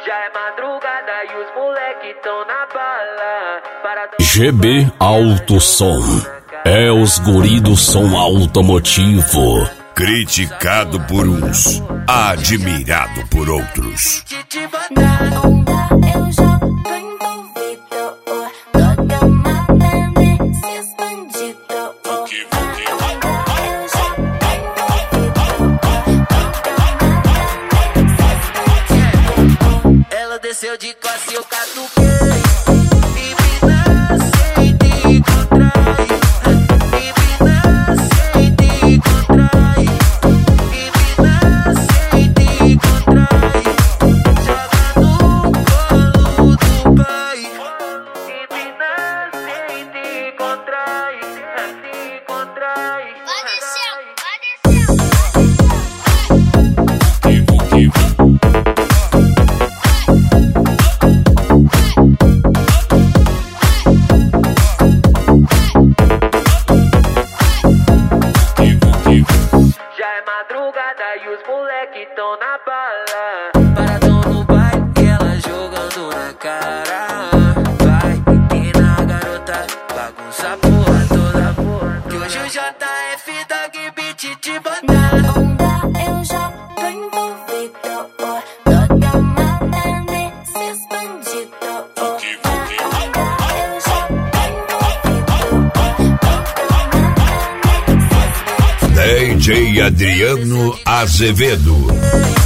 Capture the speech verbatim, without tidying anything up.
Já é madrugada e os moleque tão na bala. Paradão G B Alto Som. É os guri do som automotivo. Criticado por uns, admirado por outros. Na onda eu já tô envolvido. Toda mata desses bandidos. Na onda eu já tô envolvido. Toda mata desses bandidos. ela desceu de classe, eu catuquei. E mina sem te contrai. E mina sem te contrai. E mina sem te contrai. Joga no colo do pai. E mina sem te contrai. Te contrai. Vai descer, vai descer. Já é madrugada e os moleque tão na bala. Paradão no baile e ela jogando na cara. Vai, empina a garota, bagunça a porra toda, porra. Que hoje o J F tá que beat de bandana. Na onda eu já tô envolvido. Toda mata desses bandidos. Na onda eu já tô envolvido. Toda mata desses bandidos. D J Adriano Azevedo.